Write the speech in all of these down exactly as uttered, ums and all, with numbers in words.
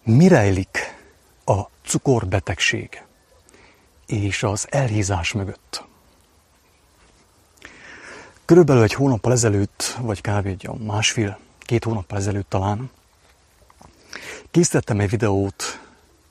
Mi rejlik a cukorbetegség és az elhízás mögött? Körülbelül egy hónappal ezelőtt, vagy kb. egy másfél, két hónappal ezelőtt talán, készítettem egy videót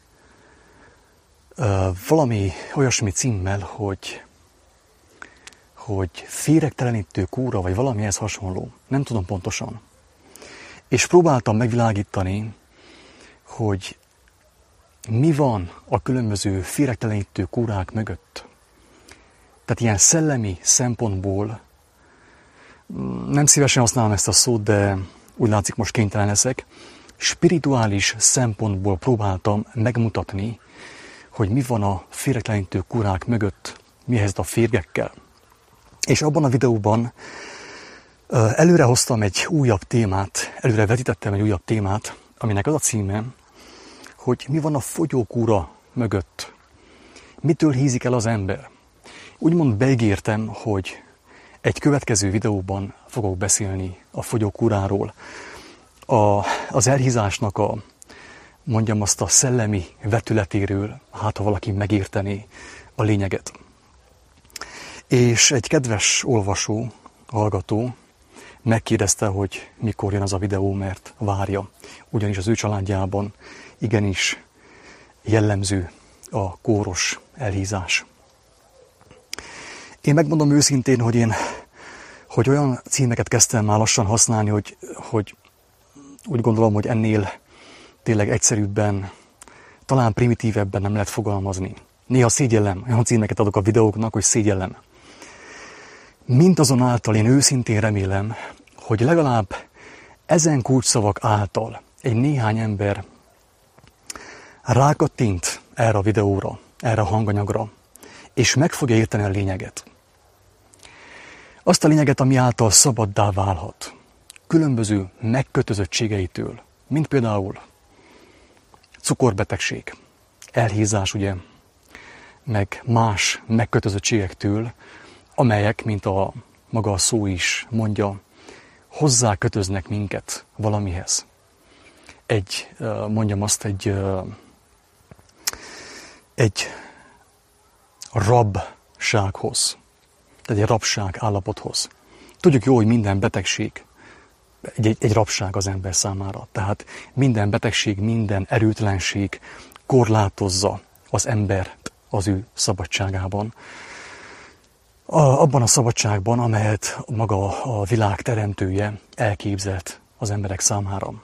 valami olyasmi címmel, hogy, hogy féregtelenítő kúra, vagy valamihez hasonló. Nem tudom pontosan. És próbáltam megvilágítani, hogy mi van a különböző féregtelenítő kúrák mögött. Tehát ilyen szellemi szempontból, nem szívesen használom ezt a szót, de úgy látszik, most kénytelen leszek, spirituális szempontból próbáltam megmutatni, hogy mi van a féregtelenítő kúrák mögött, mi helyzet a férgekkel. És abban a videóban előre hoztam egy újabb témát, előre vetítettem egy újabb témát, aminek az a címe, hogy mi van a fogyókúra mögött. Mitől hízik el az ember? Úgymond beígértem, hogy egy következő videóban fogok beszélni a fogyókúráról, a, az elhízásnak a, mondjam azt, a szellemi vetületéről, hát ha valaki megértené a lényeget. És egy kedves olvasó, hallgató megkérdezte, hogy mikor jön az a videó, mert várja. Ugyanis az ő családjában igenis jellemző a kóros elhízás. Én megmondom őszintén, hogy én hogy olyan címeket kezdtem már lassan használni, hogy, hogy úgy gondolom, hogy ennél tényleg egyszerűbben, talán primitívebben nem lehet fogalmazni. Néha szégyellem, olyan címeket adok a videóknak, hogy szégyellem. Mindazonáltal én őszintén remélem, hogy legalább ezen kulcsszavak által egy néhány ember rákattint erre a videóra, erre a hanganyagra, és meg fogja érteni a lényeget. Azt a lényeget, ami által szabaddá válhat, különböző megkötözöttségeitől, mint például cukorbetegség, elhízás, ugye, meg más megkötözöttségektől, amelyek, mint a maga a szó is mondja, hozzákötöznek minket valamihez. Egy, mondjam azt, egy, egy rabsághoz, tehát egy rabság állapothoz. Tudjuk jó, hogy minden betegség egy, egy, egy rabság az ember számára. Tehát minden betegség, minden erőtlenség korlátozza az embert az ő szabadságában. A, abban a szabadságban, amelyet maga a világ teremtője elképzelt az emberek számára.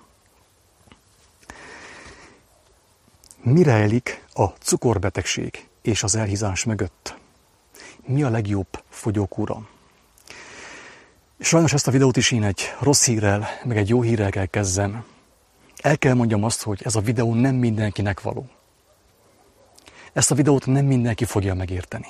Mi rejlik a cukorbetegség és az elhízás mögött? Mi a legjobb fogyókúra? Sajnos ezt a videót is én egy rossz hírrel, meg egy jó hírrel kell kezdem. El kell mondjam azt, hogy ez a videó nem mindenkinek való. Ezt a videót nem mindenki fogja megérteni.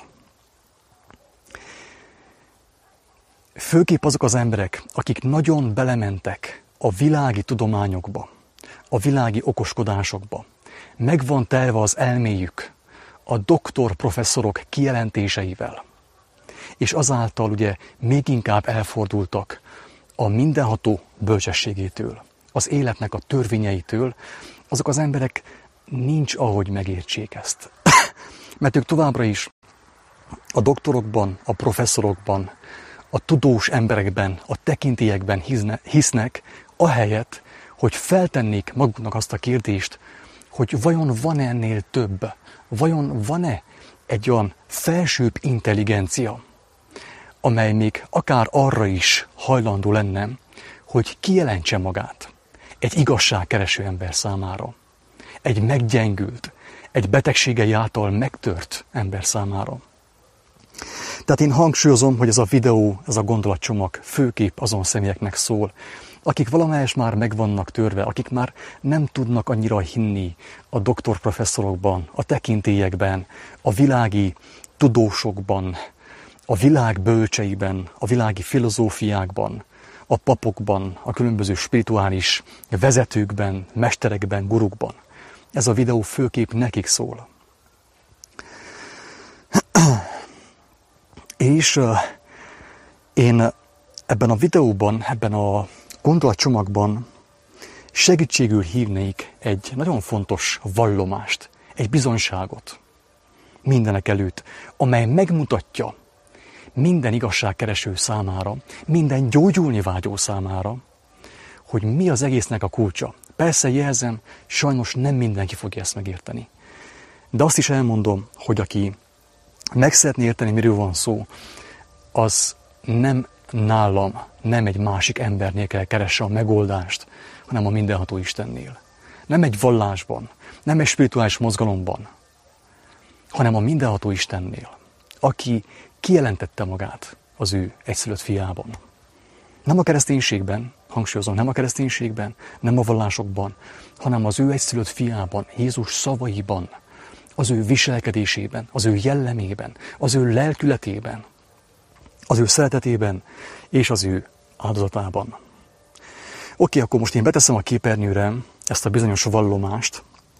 Főképp azok az emberek, akik nagyon belementek a világi tudományokba, a világi okoskodásokba. Meg van telve az elméjük a doktor professzorok kijelentéseivel. És azáltal ugye még inkább elfordultak a mindenható bölcsességétől, az életnek a törvényeitől, azok az emberek nincs ahogy megértsék ezt. Mert ők továbbra is a doktorokban, a professzorokban, a tudós emberekben, a tekintélyekben hisznek, ahelyett, hogy feltennék maguknak azt a kérdést, hogy vajon van-e ennél több, vajon van-e egy olyan felsőbb intelligencia, amely még akár arra is hajlandó lenne, hogy kijelentse magát egy igazságkereső ember számára, egy meggyengült, egy betegségei által megtört ember számára. Tehát én hangsúlyozom, hogy ez a videó, ez a gondolatcsomag főképp azon személyeknek szól, akik valamelyes már meg vannak törve, akik már nem tudnak annyira hinni a doktorprofesszorokban, a tekintélyekben, a világi tudósokban, a világ bölcseiben, a világi filozófiákban, a papokban, a különböző spirituális vezetőkben, mesterekben, gurukban. Ez a videó főképp nekik szól. És uh, én ebben a videóban, ebben a gondolatcsomagban segítségül hívnék egy nagyon fontos vallomást, egy bizonyságot mindenek előtt, amely megmutatja minden igazságkereső számára, minden gyógyulni vágyó számára, hogy mi az egésznek a kulcsa. Persze jelzem, sajnos nem mindenki fogja ezt megérteni. De azt is elmondom, hogy aki meg szeretné érteni, miről van szó, az nem nálam, nem egy másik embernél kell keresse a megoldást, hanem a mindenható Istennél. Nem egy vallásban, nem egy spirituális mozgalomban, hanem a mindenható Istennél, aki kijelentette magát az ő egyszülött fiában. Nem a kereszténységben, hangsúlyozom, nem a kereszténységben, nem a vallásokban, hanem az ő egyszülött fiában, Jézus szavaiban, az ő viselkedésében, az ő jellemében, az ő lelkületében, az ő szeretetében és az ő áldozatában. Oké, akkor most én beteszem a képernyőre ezt a bizonyos vallomást,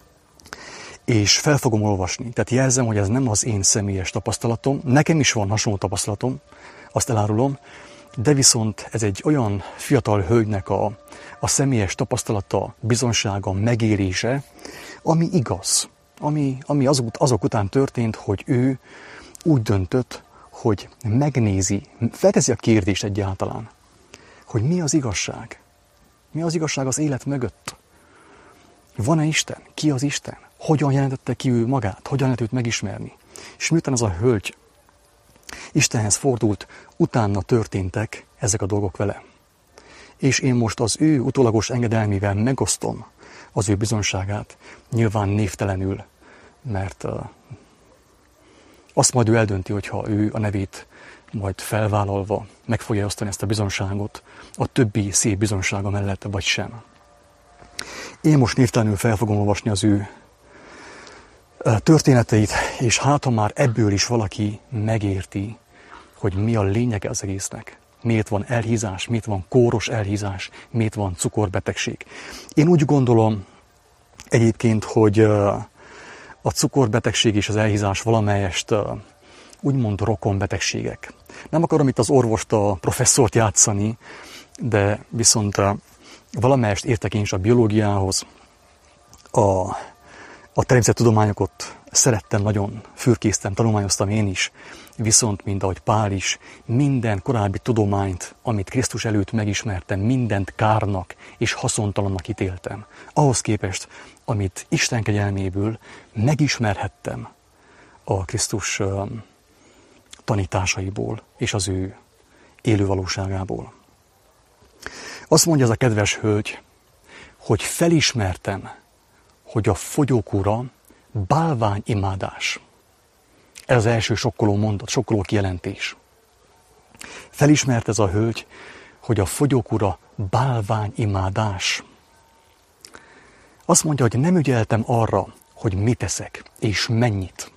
és fel fogom olvasni. Tehát jelzem, hogy ez nem az én személyes tapasztalatom. Nekem is van hasonló tapasztalatom, azt elárulom, de viszont ez egy olyan fiatal hölgynek a, a személyes tapasztalata, bizonsága, megélése, ami igaz. Ami, ami azok, azok után történt, hogy ő úgy döntött, hogy megnézi, felteszi a kérdést egyáltalán, hogy mi az igazság. Mi az igazság az élet mögött? Van-e Isten? Ki az Isten? Hogyan jelentette ki ő magát? Hogyan lehet őt megismerni? És miután az a hölgy Istenhez fordult, utána történtek ezek a dolgok vele. És én most az ő utólagos engedelmével megosztom az ő bizonságát, nyilván névtelenül, mert uh, azt majd ő eldönti, hogyha ő a nevét majd felvállalva meg fogja osztani ezt a bizonságot a többi szép bizonsága mellett, vagy sem. Én most névtelenül fel fogom olvasni az ő történeteit, és hát ha már ebből is valaki megérti, hogy mi a lényege az egésznek. Miért van elhízás, miért van kóros elhízás, miért van cukorbetegség. Én úgy gondolom egyébként, hogy a cukorbetegség és az elhízás valamelyest úgymond rokonbetegségek. Nem akarom itt az orvost, a professzort játszani, de viszont valamelyest értek én is a biológiához, a A természettudományokat szerettem, nagyon fürkésztem, tanulmányoztam én is, viszont, mint ahogy Pál is, minden korábbi tudományt, amit Krisztus előtt megismertem, mindent kárnak és haszontalannak ítéltem. Ahhoz képest, amit Isten kegyelméből megismerhettem a Krisztus tanításaiból és az ő élő valóságából. Azt mondja ez a kedves hölgy, hogy felismertem, hogy a fogyókúra bálványimádás. Ez az első sokkoló mondat, sokkoló kijelentés. Felismert ez a hölgy, hogy a fogyókúra bálványimádás. Azt mondja, hogy nem ügyeltem arra, hogy mit eszek, és mennyit.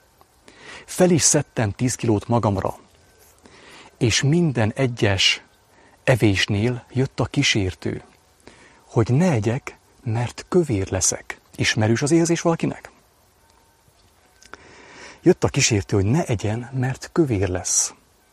Fel is szedtem tíz kilót magamra, és minden egyes evésnél jött a kísértő, hogy ne egyek, mert kövér leszek. Ismerős az érzés valakinek? Jött a kísértő, hogy ne egyen, mert kövér lesz.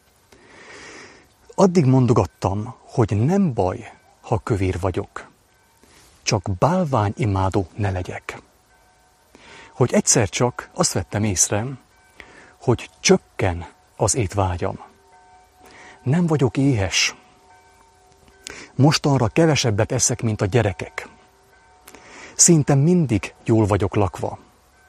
Addig mondogattam, hogy nem baj, ha kövér vagyok. Csak bálványimádó ne legyek. Hogy egyszer csak azt vettem észre, hogy csökken az étvágyam. Nem vagyok éhes. Mostanra kevesebbet eszek, mint a gyerekek. Szinte mindig jól vagyok lakva.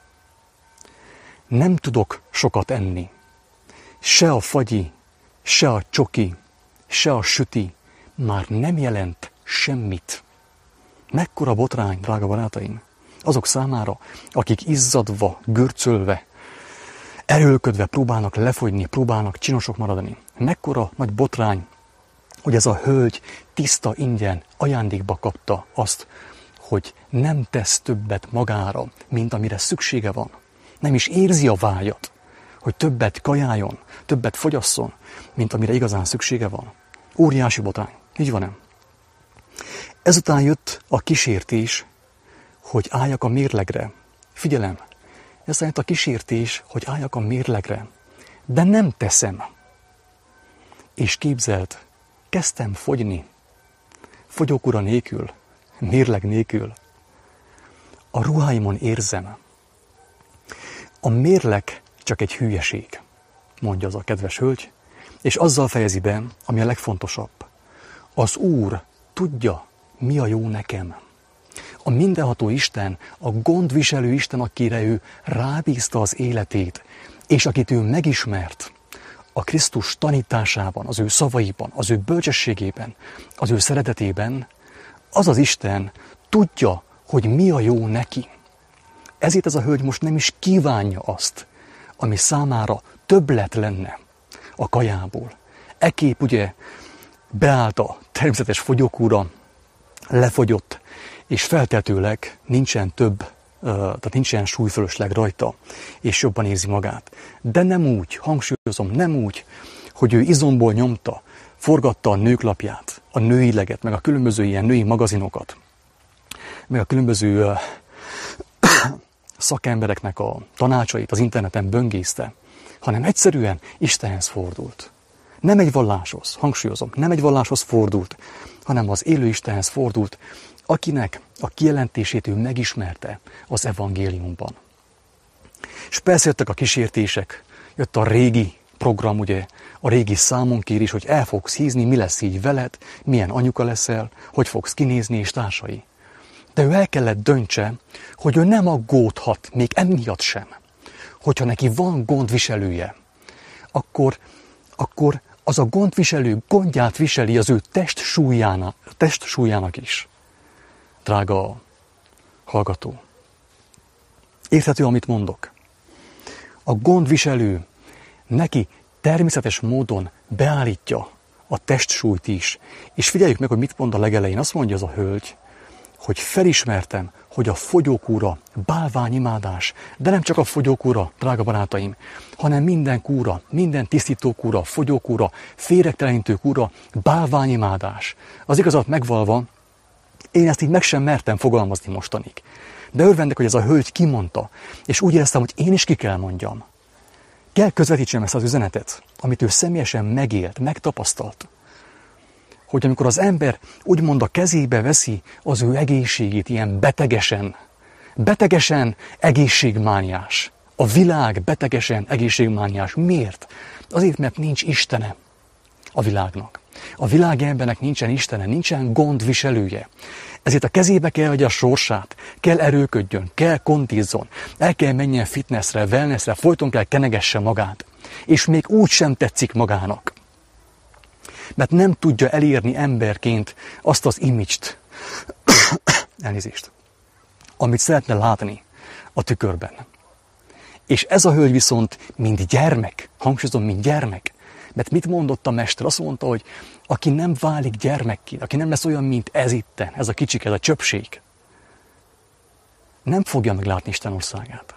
Nem tudok sokat enni. Se a fagyi, se a csoki, se a süti már nem jelent semmit. Mekkora botrány, drága barátaim, azok számára, akik izzadva, görcölve, erőlködve próbálnak lefogyni, próbálnak csinosok maradni. Mekkora nagy botrány, hogy ez a hölgy tiszta ingyen ajándékba kapta azt, hogy nem tesz többet magára, mint amire szüksége van. Nem is érzi a vágyat, hogy többet kajáljon, többet fogyasszon, mint amire igazán szüksége van. Óriási botrány. Így van-e? Ezután jött a kísértés, hogy álljak a mérlegre. Figyelem, ez a kísértés, hogy álljak a mérlegre, de nem teszem. És képzeld, kezdtem fogyni, fogyókúra nélkül, mérleg nélkül. A ruháimon érzem. A mérleg csak egy hülyeség, mondja az a kedves hölgy, és azzal fejezi be, ami a legfontosabb. Az Úr tudja, mi a jó nekem. A mindenható Isten, a gondviselő Isten, akire ő rábízta az életét, és akit ő megismert a Krisztus tanításában, az ő szavaiban, az ő bölcsességében, az ő szeretetében, az az Isten tudja, hogy mi a jó neki. Ezért ez a hölgy most nem is kívánja azt, ami számára többlet lenne a kajából. Ekképp ugye beállt a természetes fogyókúra, lefogyott, és feltetőleg nincsen több, tehát nincsen súlyfölösleg rajta, és jobban érzi magát. De nem úgy, hangsúlyozom, nem úgy, hogy ő izomból nyomta, forgatta a nőklapját, a nőileget, meg a különböző ilyen női magazinokat, meg a különböző szakembereknek a tanácsait az interneten böngészte, hanem egyszerűen Istenhez fordult. Nem egy valláshoz, hangsúlyozom, nem egy valláshoz fordult, hanem az élő Istenhez fordult, akinek a kijelentését ő megismerte az evangéliumban. És persze jöttek a kísértések, jött a régi program, ugye, a régi számonkérés, hogy el fogsz hízni, mi lesz így veled, milyen anyuka leszel, hogy fogsz kinézni, és társai. De ő el kellett döntse, hogy ő nem aggódhat, még emiatt sem. Hogyha neki van gondviselője, akkor, akkor az a gondviselő gondját viseli az ő test súlyának, test súlyának is. Drága hallgató, érthető, amit mondok? A gondviselő neki természetes módon beállítja a testsúlyt is. És figyeljük meg, hogy mit mond a legelején. Azt mondja az a hölgy, hogy felismertem, hogy a fogyókúra bálványimádás, de nem csak a fogyókúra, drága barátaim, hanem minden kúra, minden tisztítókúra, fogyókúra, féregtelenítő kúra, bálványimádás. Az igazat megvalva, én ezt így meg sem mertem fogalmazni mostanig. De örvendek, hogy ez a hölgy kimondta, és úgy éreztem, hogy én is ki kell mondjam. Kell közvetítsem ezt az üzenetet, amit ő személyesen megélt, megtapasztalt. Hogy amikor az ember úgymond a kezébe veszi az ő egészségét ilyen betegesen, betegesen egészségmániás. A világ betegesen egészségmániás. Miért? Azért, mert nincs Istene a világnak. A világ embernek nincsen Istene, nincsen gondviselője. Ezért a kezébe kell adja a sorsát, kell erőködjön, kell kondizzon, el kell menjen fitnessre, wellnessre, folyton kell kenegesse magát. És még úgy sem tetszik magának. Mert nem tudja elérni emberként azt az image-t, elnézést, amit szeretne látni a tükörben. És ez a hölgy viszont, mint gyermek, hangsúlyozom, mint gyermek, mert mit mondott a mester? Azt mondta, hogy aki nem válik gyermekké, aki nem lesz olyan, mint ez itten, ez a kicsik, ez a csöpség, nem fogja meglátni Isten országát.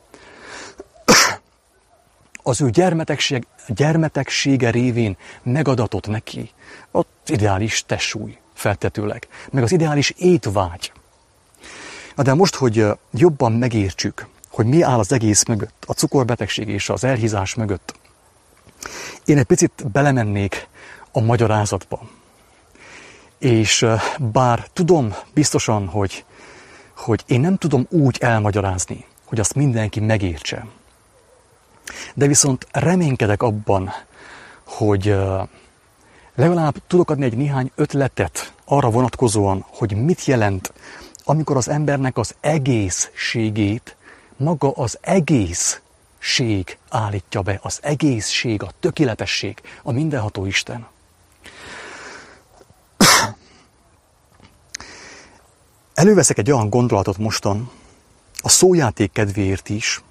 Az ő gyermetegség, gyermetegsége révén megadatott neki az ideális testsúly feltetőleg, meg az ideális étvágy. De most, hogy jobban megértsük, hogy mi áll az egész mögött, a cukorbetegség és az elhízás mögött, én egy picit belemennék a magyarázatba. És bár tudom biztosan, hogy, hogy én nem tudom úgy elmagyarázni, hogy azt mindenki megértse. De viszont reménykedek abban, hogy legalább tudok adni egy néhány ötletet arra vonatkozóan, hogy mit jelent, amikor az embernek az egészségét maga az egészség állítja be, az egészség, a tökéletesség, a mindenható Isten. Előveszek egy olyan gondolatot mostan, a szójáték kedvéért is,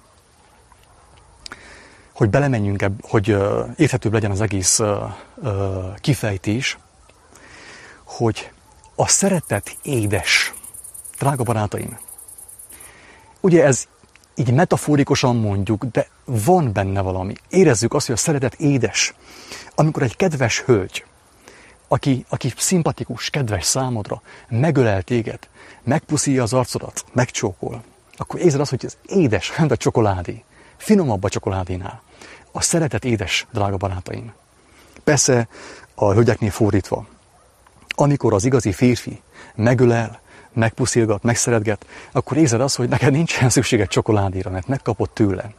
hogy belemenjünk ebbe, hogy érthetőbb legyen az egész kifejtés, hogy a szeretet édes. Drága barátaim, ugye ez így metaforikusan mondjuk, de van benne valami. Érezzük azt, hogy a szeretet édes. Amikor egy kedves hölgy, aki, aki szimpatikus, kedves számodra, megölel téged, megpuszíja az arcodat, megcsókol, akkor érzed azt, hogy ez édes, mint a csokoládé. Finomabb a csokoládénál. A szeretet édes, drága barátaim. Persze a hölgyeknél fordítva. Amikor az igazi férfi megölel, megpuszilgat, megszeretget, akkor érzed azt, hogy neked nincsen szükséged csokoládéra, mert megkapod tőle.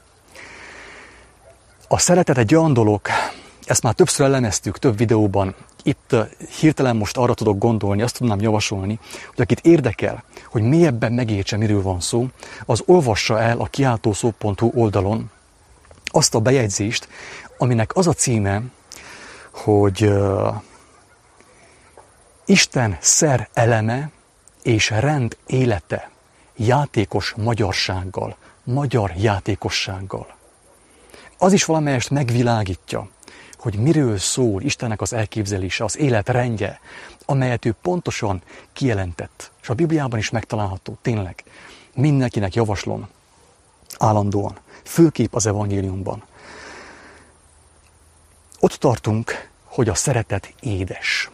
A szeretet egy olyan dolog, ezt már többször elemeztük több videóban, itt hirtelen most arra tudok gondolni, azt tudnám javasolni, hogy akit érdekel, hogy mélyebben megértse, miről van szó, az olvassa el a kiáltószó pont hu oldalon azt a bejegyzést, aminek az a címe, hogy uh, Isten szer eleme és rend élete játékos magyarsággal, magyar játékossággal. Az is valamelyest megvilágítja, hogy miről szól Istennek az elképzelése, az élet rendje, amelyet ő pontosan kijelentett. És a Bibliában is megtalálható, tényleg. Mindenkinek javaslom, állandóan, főképp az evangéliumban. Ott tartunk, hogy a szeretet édes.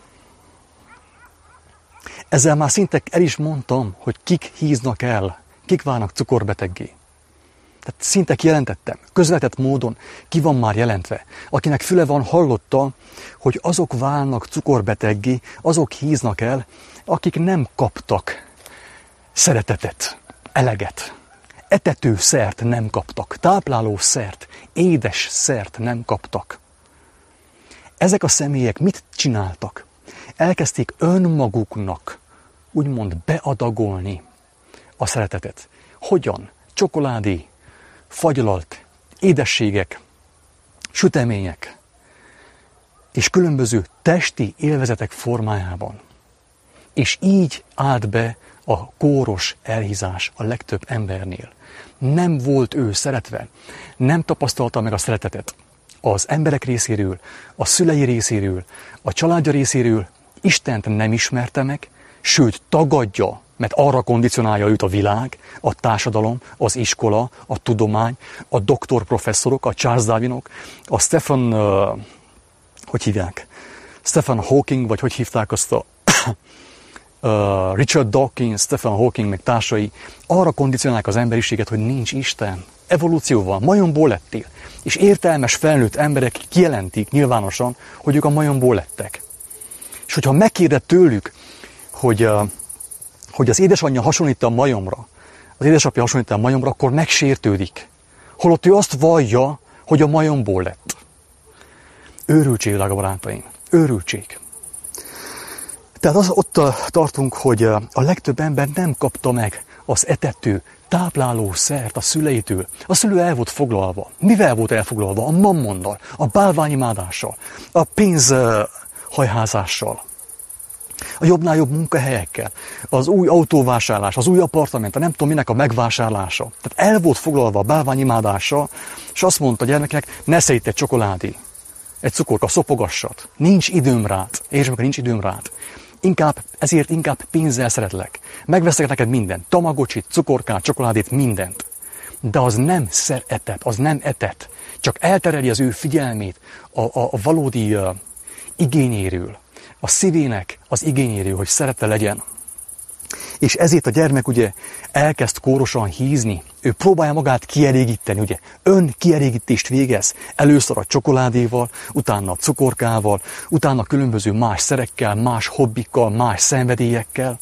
Ezzel már szinte el is mondtam, hogy kik híznak el, kik válnak cukorbeteggé. Tehát szinte kijelentettem, közvetett módon ki van már jelentve. Akinek füle van, hallotta, hogy azok válnak cukorbeteggé, azok híznak el, akik nem kaptak szeretetet, eleget. Etető szert nem kaptak, tápláló szert, édes szert nem kaptak. Ezek a személyek mit csináltak? Elkezdték önmaguknak úgymond beadagolni a szeretetet. Hogyan? Csokoládé, fagylalt, édességek, sütemények és különböző testi élvezetek formájában. És így állt be a kóros elhízás a legtöbb embernél. Nem volt ő szeretve, nem tapasztalta meg a szeretetet az emberek részéről, a szülei részéről, a családja részéről, Istent nem ismerte meg, sőt tagadja, mert arra kondicionálja őt a világ, a társadalom, az iskola, a tudomány, a doktorprofesszorok, a Charles Darwinok, a Stephen, uh, hogy hívják? Stephen Hawking, vagy hogy hívták azt a uh, Richard Dawkins, Stephen Hawking, meg társai, arra kondicionálják az emberiséget, hogy nincs Isten. Evolúcióval, majomból lettél. És értelmes, felnőtt emberek kijelentik nyilvánosan, hogy ők a majomból lettek. És hogyha megkérdez tőlük, hogy, uh, hogy az édesanyja hasonlít a majomra, az édesapja hasonlít a majomra, akkor megsértődik. Holott ő azt vallja, hogy a majomból lett. Őrültség, drága barátaim. Őrültség. Tehát az, ott tartunk, hogy a legtöbb ember nem kapta meg az etető, tápláló szert a szüleitől. A szülő el volt foglalva. Mivel volt elfoglalva? A mammonnal, a bálványimádással, a pénzhajházással, a jobbnál jobb munkahelyekkel, az új autóvásárlás, az új apartament, a nem tudom minek a megvásárlása. Tehát el volt foglalva a bálványimádással, és azt mondta a gyermeknek, ne szedj egy csokoládé, egy cukorka, szopogassat. Nincs időm rád. Értsd meg, nincs időm rád. Inkább, ezért inkább pénzzel szeretlek. Megveszek neked mindent. Tamagocsit, cukorkát, csokoládét, mindent. De az nem szeretet, az nem etet. Csak eltereli az ő figyelmét a, a, a valódi uh, igényéről. A szívének az igényéről, hogy szerete legyen. És ezért a gyermek ugye elkezd kórosan hízni. Ő próbálja magát kielégíteni, ugye. Ön kielégítést végez. Először a csokoládéval, utána a cukorkával, utána különböző más szerekkel, más hobbikkal, más szenvedélyekkel.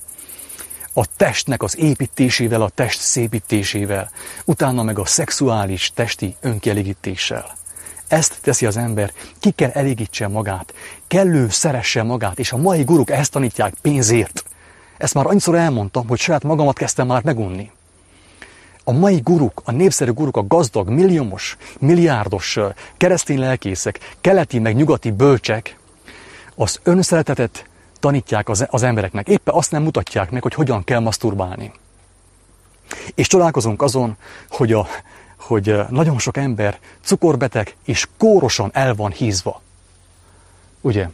A testnek az építésével, a test szépítésével, utána meg a szexuális testi önkielégítéssel. Ezt teszi az ember, ki kell elégítse magát, kellő szeresse magát, és a mai guruk ezt tanítják pénzért. Ezt már annyiszor elmondtam, hogy saját magamat kezdtem már megunni. A mai guruk, a népszerű guruk, a gazdag, milliómos, milliárdos keresztény lelkészek, keleti meg nyugati bölcsek az önszeretetet tanítják az, az embereknek. Éppen azt nem mutatják meg, hogy hogyan kell maszturbálni. És csodálkozunk azon, hogy, a, hogy nagyon sok ember cukorbeteg és kórosan el van hízva. Ugye?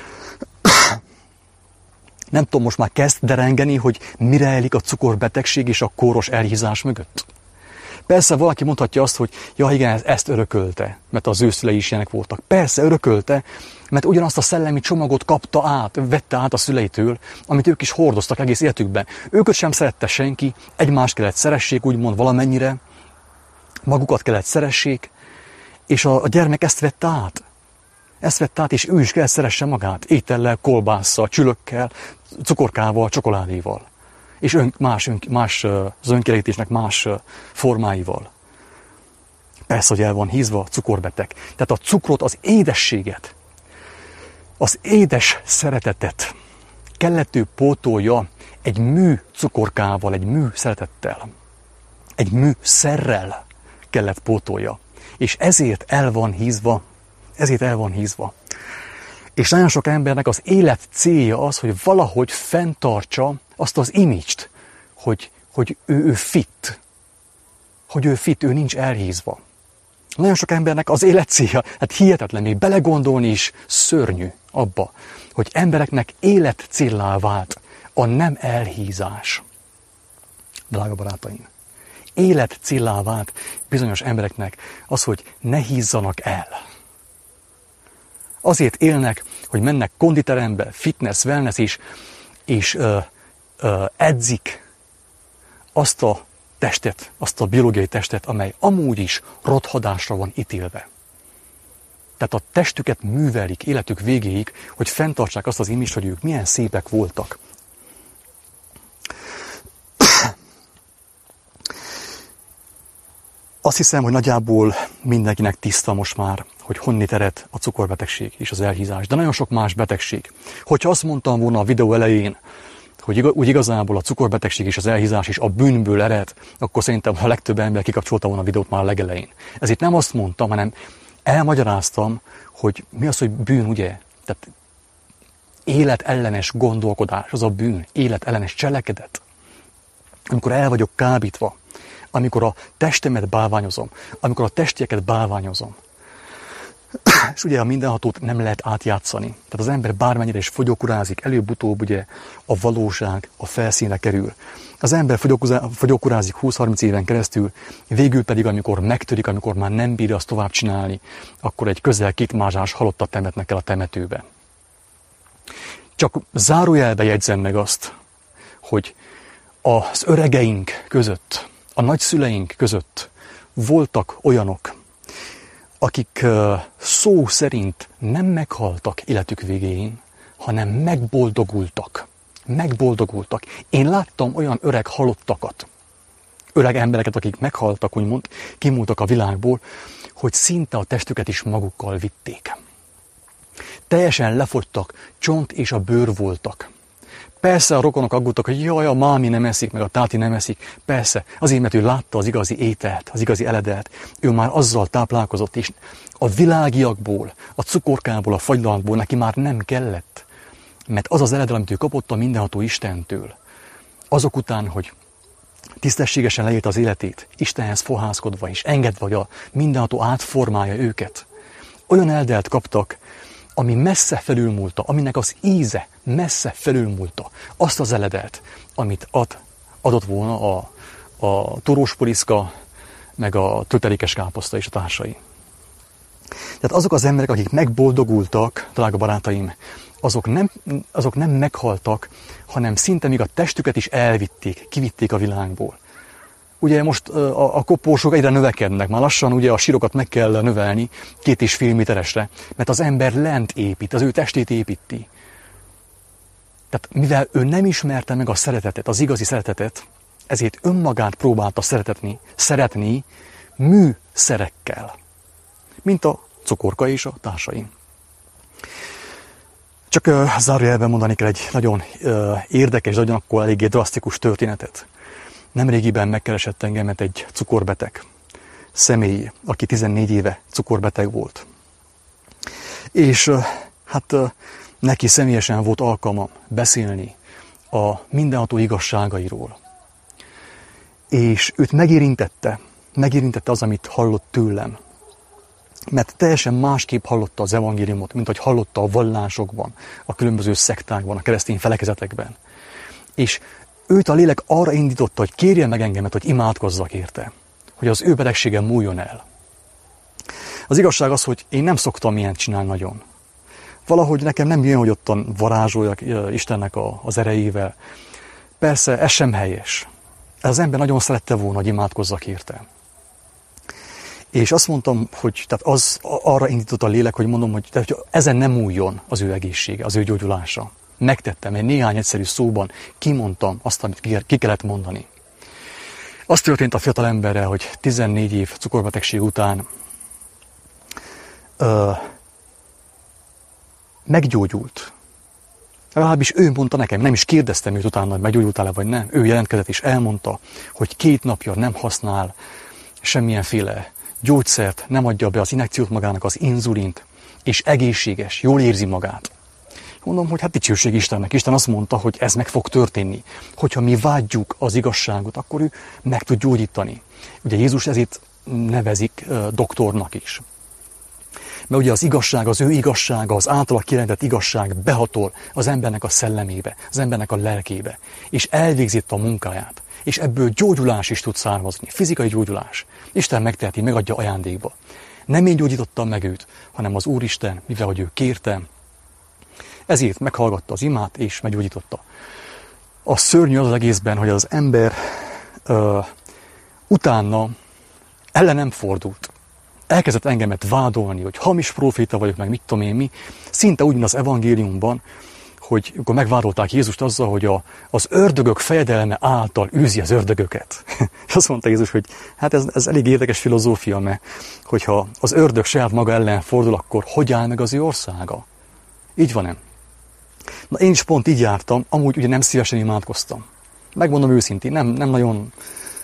Nem tudom, most már kezd derengeni, hogy mire elik a cukorbetegség és a kóros elhízás mögött. Persze valaki mondhatja azt, hogy ja igen, ezt örökölte, mert az ő szülei is ilyenek voltak. Persze örökölte, mert ugyanazt a szellemi csomagot kapta át, vette át a szüleitől, amit ők is hordoztak egész életükben. Őket sem szerette senki, egymást kellett szeressék, úgymond valamennyire, magukat kellett szeressék, és a, a gyermek ezt vette át. Ezt vette át, és ő is kell szeresse magát, étellel, kolbásszal, csülökkel, cukorkával, csokoládéval. és ön, más, ön, más az önkielégítésnek más formáival. Persze, hogy el van hízva, cukorbeteg. Tehát a cukrot, az édességet, az édes szeretetet kellett ő pótolja egy mű cukorkával, egy mű szeretettel, egy mű szerrel kellett pótolja. És ezért el van hízva, ezért el van hízva. És nagyon sok embernek az élet célja az, hogy valahogy fenntartsa azt az image-t, hogy, hogy ő, ő fit, hogy ő fit, ő nincs elhízva. Nagyon sok embernek az élet célja, hát hihetetlen, még belegondolni is szörnyű abba, hogy embereknek élet céllá vált a nem elhízás. Drága barátaim, élet céllá vált bizonyos embereknek az, hogy ne hízzanak el. Azért élnek, hogy mennek konditerembe, fitness, wellness is, és ö, ö, edzik azt a testet, azt a biológiai testet, amely amúgy is rothadásra van ítélve. Tehát a testüket művelik életük végéig, hogy fenntartsák azt az imist, hogy ők milyen szépek voltak. Azt hiszem, hogy nagyjából mindenkinek tiszta most már, hogy honnét ered a cukorbetegség és az elhízás, de nagyon sok más betegség. Hogyha azt mondtam volna a videó elején, hogy úgy igazából a cukorbetegség és az elhízás is a bűnből ered, akkor szerintem a legtöbb ember kikapcsolta volna a videót már a legelején. Ezért nem azt mondtam, hanem elmagyaráztam, hogy mi az, hogy bűn, ugye? Tehát életellenes gondolkodás, az a bűn, életellenes cselekedet. Amikor el vagyok kábítva, amikor a testemet bálványozom, amikor a testieket bálványozom. És ugye a mindenhatót nem lehet átjátszani. Tehát az ember bármennyire is fogyókurázik, előbb-utóbb ugye a valóság a felszínre kerül. Az ember fogyókurázik húsz-harminc éven keresztül, végül pedig, amikor megtörik, amikor már nem bírja azt tovább csinálni, akkor egy közel két mázsás halottat temetnek el a temetőbe. Csak zárójelbe jegyzem meg azt, hogy az öregeink között, a nagyszüleink között voltak olyanok, akik szó szerint nem meghaltak életük végéig, hanem megboldogultak. Megboldogultak. Én láttam olyan öreg halottakat, öreg embereket, akik meghaltak, úgymond, kimúltak a világból, hogy szinte a testüket is magukkal vitték. Teljesen lefogytak, csont és a bőr voltak. Persze a rokonok aggódtak, hogy jaj, a mámi nem eszik, meg a táti nem eszik. Persze, azért, mert ő látta az igazi ételt, az igazi eledelt. Ő már azzal táplálkozott, és a világiakból, a cukorkából, a fagylaltból neki már nem kellett. Mert az az eledel, amit ő kapott a mindenható Istentől, azok után, hogy tisztességesen leélte az életét, Istenhez fohászkodva és engedve, hogy a mindenható átformálja őket. Olyan eledelt kaptak, ami messze felülmúlta, aminek az íze messze felülmúlta azt az eledelt, amit ad, adott volna a, a turósporiszka, meg a tötelékes káposzta és a társai. Tehát azok az emberek, akik megboldogultak, drága barátaim, azok nem, azok nem meghaltak, hanem szinte még a testüket is elvitték, kivitték a világból. Ugye most a, a koporsók egyre növekednek, már lassan ugye a sírokat meg kell növelni két és fél méteresre, mert az ember lent épít, az ő testét építi. Tehát mivel ő nem ismerte meg a szeretetet, az igazi szeretetet, ezért önmagát próbálta szeretetni, szeretni műszerekkel, mint a cukorka és a társai. Csak uh, zárójelben mondani kell egy nagyon uh, érdekes, de ugyanakkor eléggé drasztikus történetet. Nemrégiben megkeresett engemet egy cukorbeteg személy, aki tizennégy éve cukorbeteg volt. És uh, hát uh, neki személyesen volt alkalma beszélni a mindenható igazságairól. És őt megérintette, megérintette az, amit hallott tőlem. Mert teljesen másképp hallotta az evangéliumot, mint hogy hallotta a vallásokban, a különböző szektákban, a keresztény felekezetekben. És őt a lélek arra indította, hogy kérje meg engemet, hogy imádkozzak érte, hogy az ő betegsége múljon el. Az igazság az, hogy én nem szoktam ilyent csinálni nagyon. Valahogy nekem nem jön, hogy ottan varázsoljak Istennek az erejével. Persze, ez sem helyes. Ez az ember nagyon szerette volna, hogy imádkozzak érte. És azt mondtam, hogy tehát az arra indított a lélek, hogy mondom, hogy, tehát, hogy ezen nem múljon az ő egészsége, az ő gyógyulása. megtettem, egy néhány egyszerű szóban kimondtam azt, amit ki kellett mondani. Az történt a fiatal emberrel, hogy tizennégy év cukorbetegség után ö, meggyógyult. Legalábbis ő mondta nekem, nem is kérdeztem őt utána, hogy meggyógyultál-e vagy nem. Ő jelentkezett és elmondta, hogy két napja nem használ semmilyenféle gyógyszert, nem adja be az injekciót magának, az inzulint, és egészséges, jól érzi magát. Mondom, hogy hát dicsőség Istennek. Isten azt mondta, hogy ez meg fog történni. Hogyha mi vágyjuk az igazságot, akkor ő meg tud gyógyítani. Ugye Jézus ezért nevezik uh, doktornak is. Mert ugye az igazság, az ő igazsága, az általa kijelentett igazság behatol az embernek a szellemébe, az embernek a lelkébe, és elvégzi a munkáját. És ebből gyógyulás is tud származni, fizikai gyógyulás. Isten megteheti, megadja ajándékba. Nem én gyógyítottam meg őt, hanem az Úristen, mivel hogy ő kérte, ezért meghallgatta az imát és meggyógyította. A szörnyű az, az egészben, hogy az ember ö, utána ellenem fordult. Elkezdett engemet vádolni, hogy hamis próféta vagyok, meg mit tudom én mi. Szinte úgy, mint az evangéliumban, hogy akkor megvádolták Jézust azzal, hogy a, az ördögök fejedelme által űzi az ördögöket. És azt mondta Jézus, hogy hát ez, ez elég érdekes filozófia, mert hogyha az ördög saját maga ellen fordul, akkor hogy áll meg az ő országa? Így van-e? Na én is pont így jártam, amúgy ugye nem szívesen imádkoztam. Megmondom őszintén, nem, nem nagyon,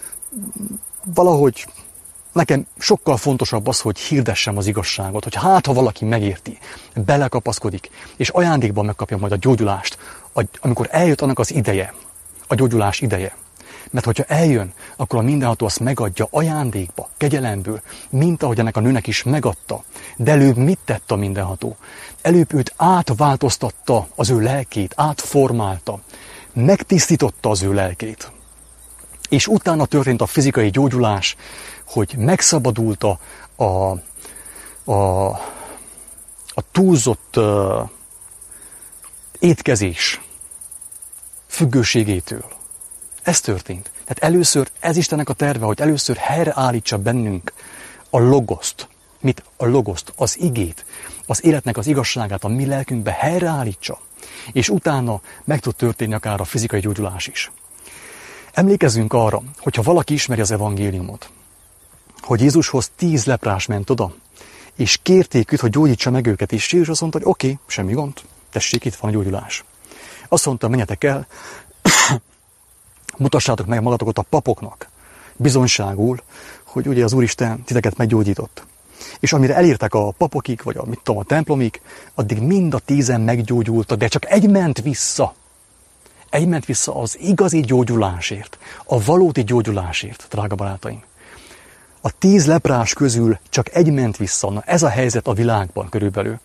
valahogy nekem sokkal fontosabb az, hogy hirdessem az igazságot, hogy hát, ha valaki megérti, belekapaszkodik, és ajándékban megkapja majd a gyógyulást, amikor eljött annak az ideje, a gyógyulás ideje. Mert hogyha eljön, akkor a mindenható azt megadja ajándékba, kegyelemből, mint ahogy ennek a nőnek is megadta. De előbb mit tett a mindenható? Előbb őt átváltoztatta az ő lelkét, átformálta, megtisztította az ő lelkét. És utána történt a fizikai gyógyulás, hogy megszabadult a, a, a, a túlzott uh, étkezés függőségétől. Ez történt. Tehát először, ez Istennek a terve, hogy először helyreállítsa bennünk a logoszt. Mit? A logoszt, az igét, az életnek az igazságát a mi lelkünkbe helyreállítsa. És utána meg tud történni akár a fizikai gyógyulás is. Emlékezzünk arra, hogyha valaki ismeri az evangéliumot, hogy Jézushoz tíz leprás ment oda, és kérték őt, hogy gyógyítsa meg őket, és Jézus azt mondta, hogy oké, okay, semmi gond, tessék, itt van a gyógyulás. Azt mondta, menjetek el, mutassátok meg magatokat a papoknak, bizonyságul, hogy ugye az Úristen titeket meggyógyított. És amire elértek a papokig, vagy a, mit tudom, a templomig, addig mind a tízen meggyógyultak, de csak egy ment vissza. Egy ment vissza az igazi gyógyulásért, a valódi gyógyulásért, drága barátaim. A tíz leprás közül csak egy ment vissza. Na, ez a helyzet a világban körülbelül.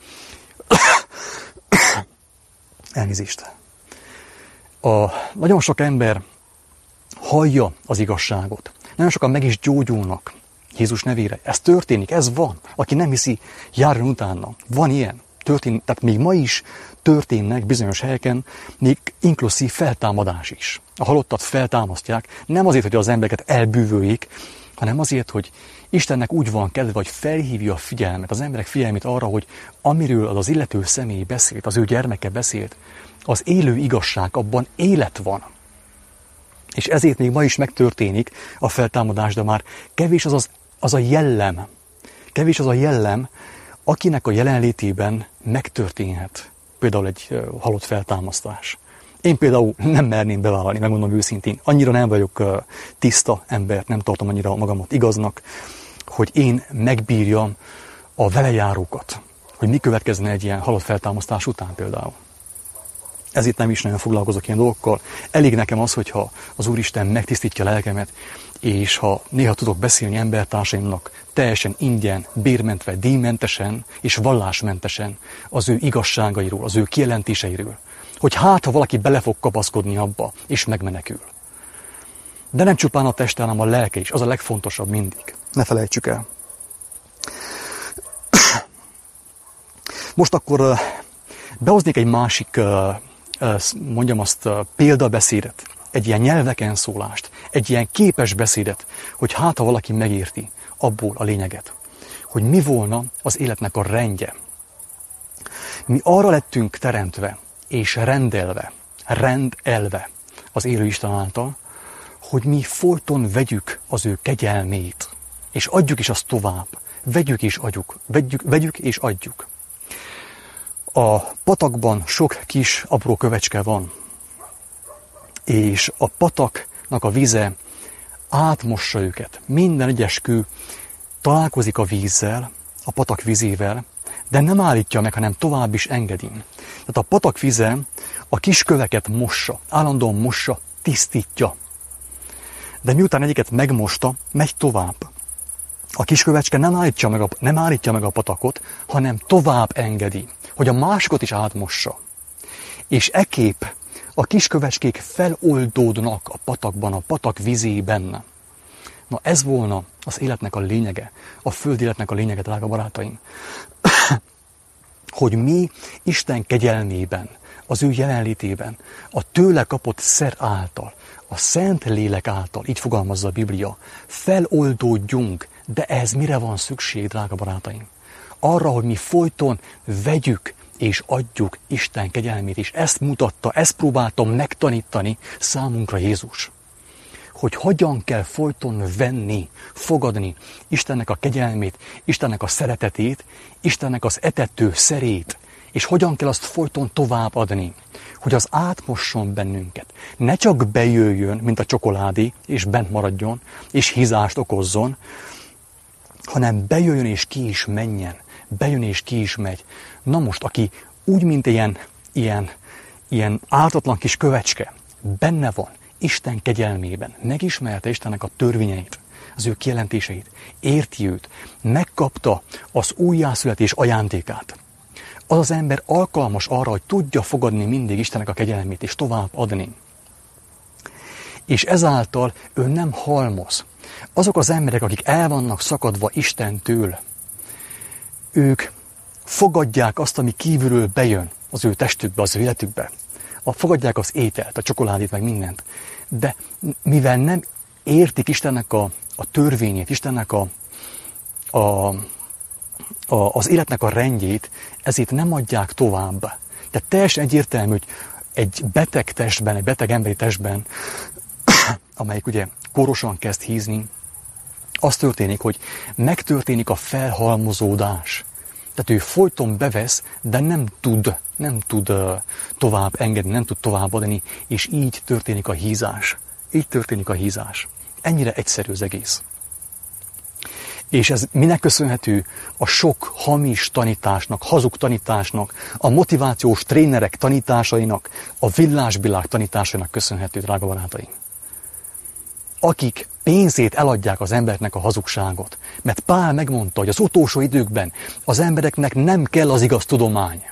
Elnézést. A, nagyon sok ember hallja az igazságot. Nagyon sokan meg is gyógyulnak Jézus nevére. Ez történik, ez van. Aki nem hiszi, járjon utána. Van ilyen. Történik, tehát még ma is történnek bizonyos helyeken még inkluszív feltámadás is. A halottat feltámasztják, nem azért, hogy az embereket elbűvöljék, hanem azért, hogy Istennek úgy van kedve, hogy felhívja a figyelmet, az emberek figyelmét arra, hogy amiről az illető személy beszélt, az ő gyermeke beszélt, az élő igazság, abban élet van. És ezért még ma is megtörténik a feltámadás, de már kevés az, az, az a jellem, kevés az a jellem, akinek a jelenlétében megtörténhet például egy halott feltámasztás. Én például nem merném bevállalni, megmondom őszintén. Annyira nem vagyok tiszta ember, nem tartom annyira magamat igaznak, hogy én megbírjam a velejárókat, hogy mi következne egy ilyen halott feltámasztás után például. Ezért nem is nagyon foglalkozok ilyen dolgokkal. Elég nekem az, hogyha az Úristen megtisztítja a lelkemet, és ha néha tudok beszélni embertársaimnak teljesen ingyen, bérmentve, díjmentesen és vallásmentesen az ő igazságairól, az ő kijelentéseiről, hogy hát, ha valaki bele fog kapaszkodni abba, és megmenekül. De nem csupán a teste, hanem a lelke is. Az a legfontosabb mindig. Ne felejtsük el. Most akkor behoznék egy másik, mondjam azt, példabeszédet, egy ilyen nyelveken szólást, egy ilyen képes beszédet, hogy hát, ha valaki megérti abból a lényeget, hogy mi volna az életnek a rendje. Mi arra lettünk teremtve, és rendelve, rendelve az élő Isten által, hogy mi folyton vegyük az ő kegyelmét, és adjuk is azt tovább. Vegyük és adjuk, vegyük, vegyük és adjuk. A patakban sok kis apró kövecske van, és a pataknak a vize átmossa őket. Minden egyes kő találkozik a vízzel, a patak vizével, de nem állítja meg, hanem tovább is engedi. Tehát a patak vize a kis köveket mossa, állandóan mossa, tisztítja. De miután egyiket megmosta, megy tovább. A kis kövecske nem állítja meg a, nem állítja meg a patakot, hanem tovább engedi, hogy a másikat is átmossa. És ekképp a kis kövecskék feloldódnak a patakban, a patak vizében. Na ez volna az életnek a lényege, a földi életnek a lényege, drága barátaim. Hogy mi Isten kegyelmében, az ő jelenlétében, a tőle kapott szer által, a Szent Lélek által, így fogalmazza a Biblia, feloldódjunk, de ehhez mire van szükség, drága barátaim? Arra, hogy mi folyton vegyük és adjuk Isten kegyelmét, és ezt mutatta, ezt próbáltam megtanítani számunkra Jézus. Hogy hogyan kell folyton venni, fogadni Istennek a kegyelmét, Istennek a szeretetét, Istennek az etető szerét, és hogyan kell azt folyton továbbadni, hogy az átmosson bennünket. Ne csak bejöjjön, mint a csokoládé, és bent maradjon, és hízást okozzon, hanem bejöjjön és ki is menjen, bejön és ki is megy. Na most, aki úgy, mint ilyen, ilyen, ilyen ártatlan kis kövecske, benne van Isten kegyelmében, megismerte Istennek a törvényeit, az ő kijelentéseit, érti őt, megkapta az újjászületés ajándékát. Az az ember alkalmas arra, hogy tudja fogadni mindig Istennek a kegyelmét, és tovább adni. És ezáltal ő nem halmoz. Azok az emberek, akik el vannak szakadva Istentől, ők fogadják azt, ami kívülről bejön az ő testükbe, az ő életükbe. Fogadják az ételt, a csokoládét, meg mindent. De mivel nem értik Istennek a, a törvényét, Istennek a, a, a, az életnek a rendjét, ezért nem adják tovább. Tehát teljesen egyértelmű, hogy egy beteg testben, egy beteg emberi testben, amelyik ugye korosan kezd hízni, az történik, hogy megtörténik a felhalmozódás. Tehát ő folyton bevesz, de nem tud, nem tud uh, tovább engedni, nem tud tovább adni, és így történik a hízás. Így történik a hízás. Ennyire egyszerű az egész. És ez minek köszönhető? A sok hamis tanításnak, hazug tanításnak, a motivációs trénerek tanításainak, a villásvilág tanításainak köszönhető, drága barátaim. Akik pénzét eladják az embereknek a hazugságot. Mert Pál megmondta, hogy az utolsó időkben az embereknek nem kell az igaz tudomány.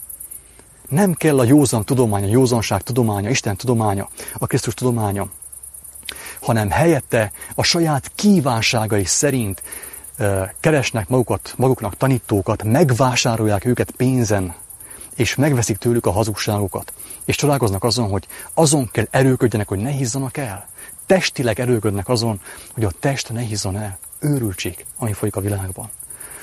Nem kell a józan tudománya, a józanság tudománya, Isten tudománya, a Krisztus tudománya, hanem helyette a saját kívánságai szerint uh, keresnek magukat, maguknak tanítókat, megvásárolják őket pénzen, és megveszik tőlük a hazugságokat. És csodálkoznak azon, hogy azon kell erőködjenek, hogy ne hízzanak el. Testileg erőködnek azon, hogy a test ne hízzon el. Őrültség, ami folyik a világban.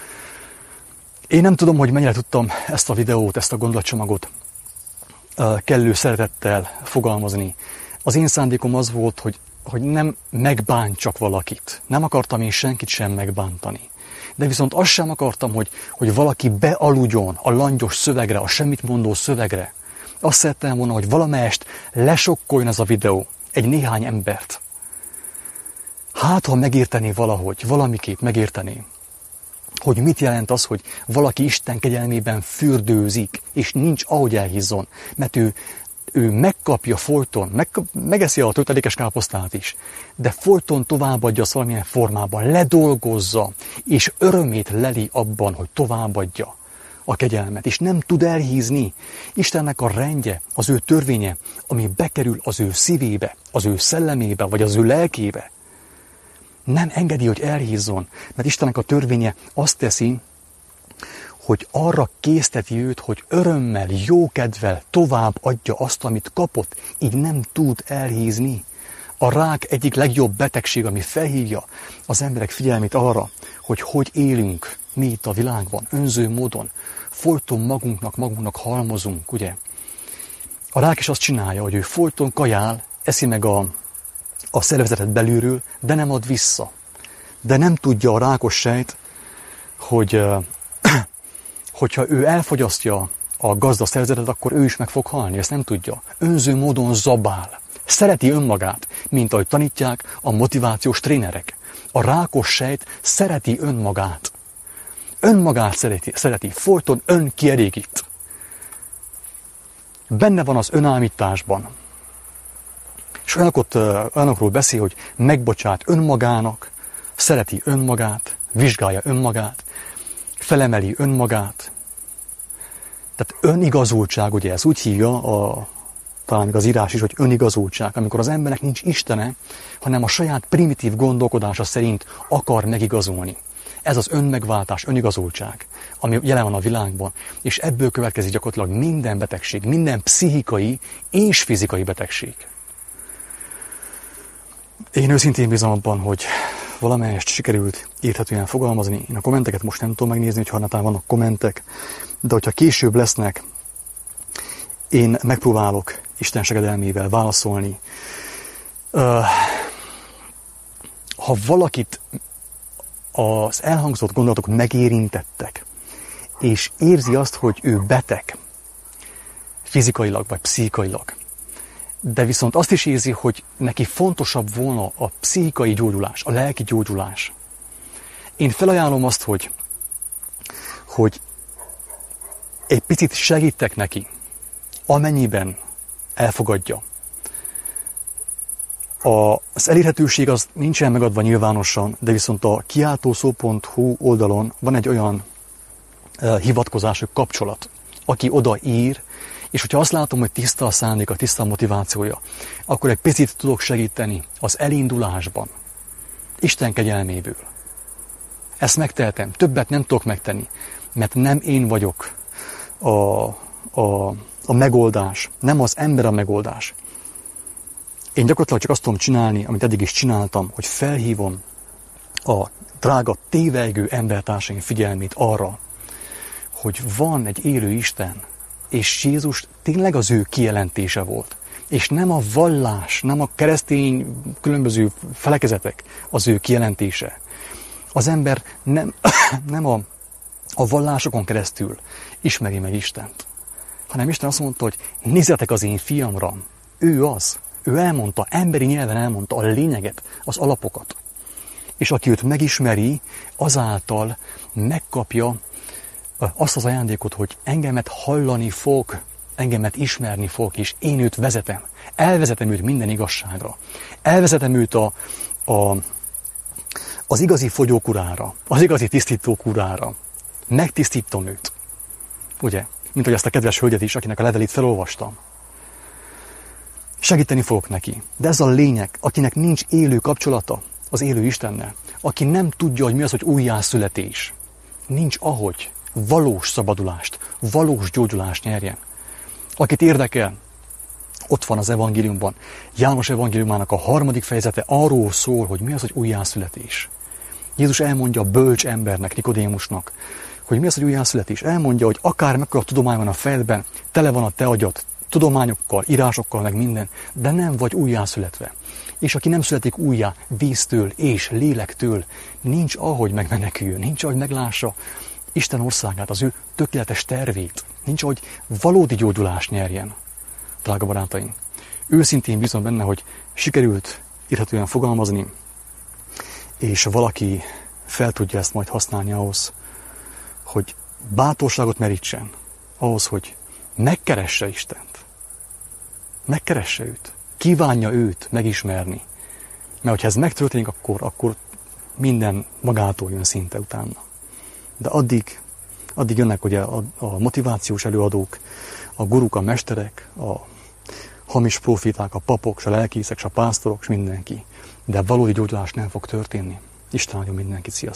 Én nem tudom, hogy mennyire tudtam ezt a videót, ezt a gondolatcsomagot uh, kellő szeretettel fogalmazni. Az én szándékom az volt, hogy, hogy nem megbántsak valakit. Nem akartam én senkit sem megbántani. De viszont azt sem akartam, hogy, hogy valaki bealudjon a langyos szövegre, a semmitmondó szövegre. Azt szerettem volna, hogy valamelyest lesokkoljon ez a videó egy néhány embert. Hát, ha megértené valahogy, valamiképp megértené, hogy mit jelent az, hogy valaki Isten kegyelmében fürdőzik, és nincs ahogy elhízzon, mert ő, ő megkapja folyton, meg, megeszi a töltelékes káposztát is, de folyton továbbadja azt valamilyen formában, ledolgozza, és örömét leli abban, hogy továbbadja a kegyelmet, és nem tud elhízni. Istennek a rendje, az ő törvénye, ami bekerül az ő szívébe, az ő szellemébe, vagy az ő lelkébe, nem engedi, hogy elhízzon, mert Istennek a törvénye azt teszi, hogy arra készteti őt, hogy örömmel, jókedvel tovább adja azt, amit kapott, így nem tud elhízni. A rák egyik legjobb betegség, ami felhívja az emberek figyelmét arra, hogy hogy élünk mi itt a világban, önző módon, folyton magunknak, magunknak halmozunk, ugye? A rák is azt csinálja, hogy ő folyton kajál, eszi meg a, a szervezetet belülről, de nem ad vissza. De nem tudja a rákos sejt, hogy hogyha ő elfogyasztja a gazda szervezetet, akkor ő is meg fog halni. Ezt nem tudja. Önző módon zabál. Szereti önmagát, mint ahogy tanítják a motivációs trénerek. A rákos sejt szereti önmagát. Önmagát szereti, szereti. Folyton önkielégít. Benne van az önállításban. És olyanokot, olyanokról beszél, hogy megbocsát önmagának, szereti önmagát, vizsgálja önmagát, felemeli önmagát. Tehát önigazultság, ugye ez úgy hívja, a, talán még az írás is, hogy önigazultság, amikor az embernek nincs Istene, hanem a saját primitív gondolkodása szerint akar megigazulni. Ez az önmegváltás, önigazultság, ami jelen van a világban, és ebből következik gyakorlatilag minden betegség, minden pszichikai és fizikai betegség. Én őszintén bízom abban, hogy valamelyest sikerült érthetően fogalmazni. Én a kommenteket most nem tudom megnézni, hogyha netán vannak kommentek, de hogyha később lesznek, én megpróbálok Isten segedelmével válaszolni. Ha valakit az elhangzott gondolatok megérintettek, és érzi azt, hogy ő beteg, fizikailag vagy pszichikailag, de viszont azt is érzi, hogy neki fontosabb volna a pszichikai gyógyulás, a lelki gyógyulás. Én felajánlom azt, hogy, hogy egy picit segítek neki, amennyiben elfogadja. Az elérhetőség az nincsen megadva nyilvánosan, de viszont a kiáltószó pont hu oldalon van egy olyan uh, hivatkozás, hogy kapcsolat, aki oda ír, és hogyha azt látom, hogy tiszta a szándéka, tiszta a motivációja, akkor egy picit tudok segíteni az elindulásban, Isten kegyelméből. Ezt megtehetem, többet nem tudok megtenni, mert nem én vagyok a, a, a megoldás, nem az ember a megoldás. Én gyakorlatilag csak azt tudom csinálni, amit eddig is csináltam, hogy felhívom a drága tévejgő embertársaim figyelmét arra, hogy van egy élő Isten, és Jézus tényleg az ő kijelentése volt. És nem a vallás, nem a keresztény különböző felekezetek az ő kijelentése. Az ember nem, nem a, a vallásokon keresztül ismeri meg Istent, hanem Isten azt mondta, hogy nézzetek az én fiamra, ő az. Ő elmondta, emberi nyelven elmondta a lényeget, az alapokat. És aki őt megismeri, azáltal megkapja azt az ajándékot, hogy engemet hallani fog, engemet ismerni fog, és én őt vezetem. Elvezetem őt minden igazságra. Elvezetem őt a, a, az igazi fogyókurára, az igazi tisztítókurára. Megtisztítom őt. Ugye? Mint hogy ezt a kedves hölgyet is, akinek a levelét felolvastam. Segíteni fogok neki. De ez a lényeg, akinek nincs élő kapcsolata az élő Istennel, aki nem tudja, hogy mi az, hogy újjászületés. Nincs ahogy valós szabadulást, valós gyógyulást nyerjen. Akit érdekel, ott van az evangéliumban. János evangéliumának a harmadik fejezete arról szól, hogy mi az, hogy újjászületés. Jézus elmondja a bölcs embernek, Nikodémusnak, hogy mi az, hogy újjászületés. Elmondja, hogy akár mekkora tudomány van a fejedben, tele van a te agyad, tudományokkal, írásokkal, meg minden, de nem vagy újjászületve. És aki nem születik újjá víztől és lélektől, nincs ahogy megmeneküljön, nincs ahogy meglássa Isten országát, az ő tökéletes tervét, nincs ahogy valódi gyógyulást nyerjen. Drága barátaim, őszintén bízom benne, hogy sikerült érthetően fogalmazni, és valaki fel tudja ezt majd használni ahhoz, hogy bátorságot merítsen, ahhoz, hogy megkeresse Istent. Megkeresse őt. Kívánja őt megismerni. Mert hogyha ez megtörténik, akkor, akkor minden magától jön szinte utána. De addig, addig jönnek ugye a, a motivációs előadók, a guruk, a mesterek, a hamis profiták, a papok, a lelkészek, a pásztorok, és mindenki. De valódi gyógyulás nem fog történni. Isten áldjon mindenkit, sziasztok!